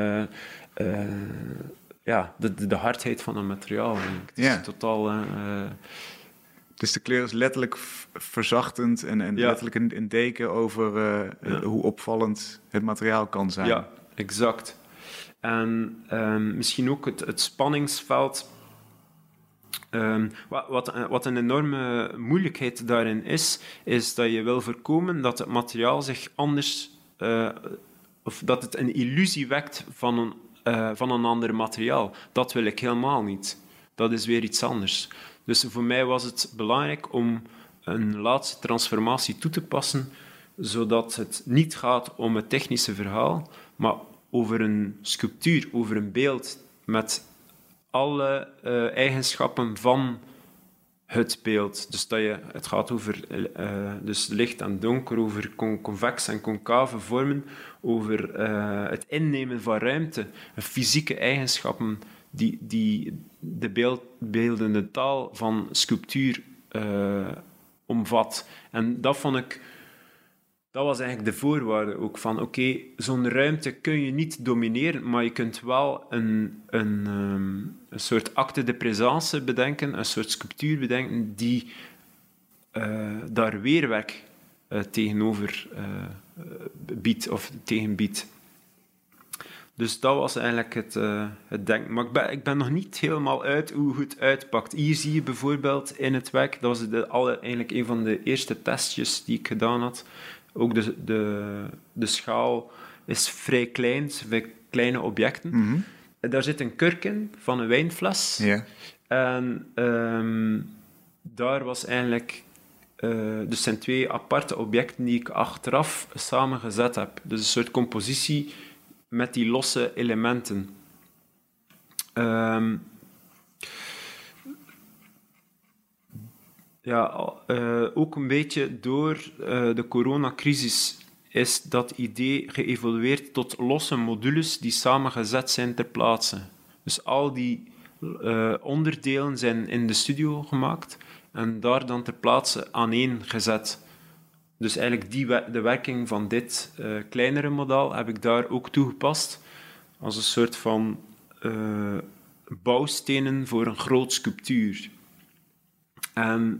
de hardheid van een materiaal. Het is totaal... Dus de kleur is letterlijk verzachtend en letterlijk een deken over hoe opvallend het materiaal kan zijn. Ja, exact. En misschien ook het spanningsveld. Wat een enorme moeilijkheid daarin is dat je wil voorkomen dat het materiaal zich anders... of dat het een illusie wekt van een ander materiaal. Dat wil ik helemaal niet. Dat is weer iets anders. Dus voor mij was het belangrijk om een laatste transformatie toe te passen, zodat het niet gaat om het technische verhaal, maar over een sculptuur, over een beeld met alle eigenschappen van het beeld. Dus het gaat over dus licht en donker, over convex en concave vormen, over het innemen van ruimte, fysieke eigenschappen die de beeldende taal van sculptuur omvat. En dat dat was eigenlijk de voorwaarde ook van, oké, zo'n ruimte kun je niet domineren, maar je kunt wel een soort acte de présence bedenken, een soort sculptuur bedenken die daar weerwerk tegenover biedt of tegenbiedt. Dus dat was eigenlijk het denken. Maar ik ben nog niet helemaal uit hoe het uitpakt. Hier zie je bijvoorbeeld in het werk, dat was eigenlijk een van de eerste testjes die ik gedaan had. Ook de schaal is vrij klein, vrij kleine objecten. Mhm. Daar zit een kurk in van een wijnfles. Ja. En daar was eigenlijk... dus zijn 2 aparte objecten die ik achteraf samengezet heb. Dus een soort compositie met die losse elementen. Ook een beetje door de coronacrisis is dat idee geëvolueerd tot losse modules die samengezet zijn ter plaatse. Dus al die onderdelen zijn in de studio gemaakt en daar dan ter plaatse aaneen gezet. Dus eigenlijk de werking van dit kleinere model heb ik daar ook toegepast als een soort van bouwstenen voor een groot sculptuur. En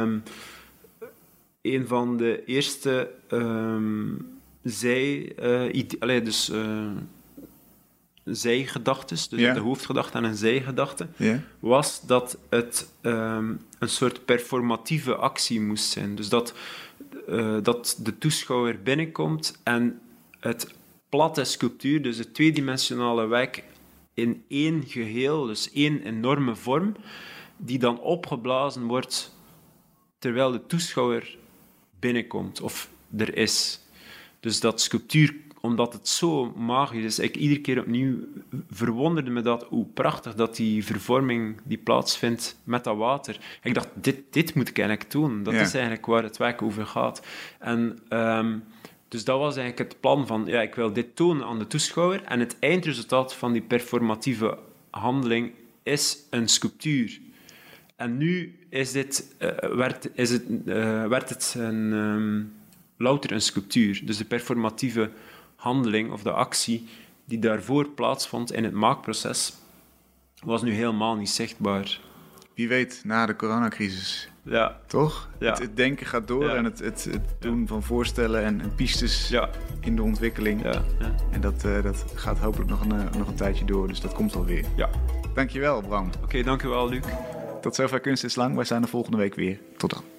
een van de eerste zijgedachtes, dus Ja. de hoofdgedachte en een zijgedachte, Ja. was dat het een soort performatieve actie moest zijn. Dus dat de toeschouwer binnenkomt en het platte sculptuur, dus het tweedimensionale werk, in één geheel, dus één enorme vorm, die dan opgeblazen wordt terwijl de toeschouwer binnenkomt of er is. Dus dat sculptuur, omdat het zo magisch is, ik iedere keer opnieuw verwonderde me dat, hoe prachtig dat die vervorming die plaatsvindt met dat water. Ik dacht, dit moet ik eigenlijk doen. Dat is eigenlijk waar het werk over gaat. En dus dat was eigenlijk het plan van, ik wil dit tonen aan de toeschouwer en het eindresultaat van die performatieve handeling is een sculptuur. En nu werd het louter een sculptuur. Dus de performatieve handeling of de actie die daarvoor plaatsvond in het maakproces was nu helemaal niet zichtbaar. Wie weet, na de coronacrisis. Ja. Toch? Ja. Het denken gaat door en het doen van voorstellen en pistes in de ontwikkeling. Ja. En dat gaat hopelijk nog een tijdje door, dus dat komt alweer. Ja. Dankjewel, Bram. Oké, dankjewel, Luc. Tot zover Kunst is Lang. Wij zijn er volgende week weer. Tot dan.